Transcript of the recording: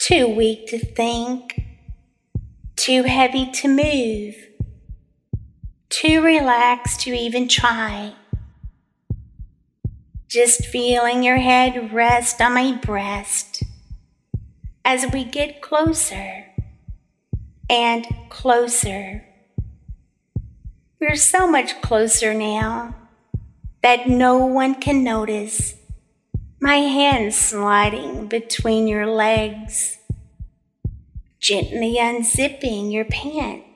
Too weak to think, too heavy to move, too relaxed to even try. Just feeling your head rest on my breast as we get closer and closer. We're so much closer now that no one can notice my hand sliding between your legs, gently unzipping your pants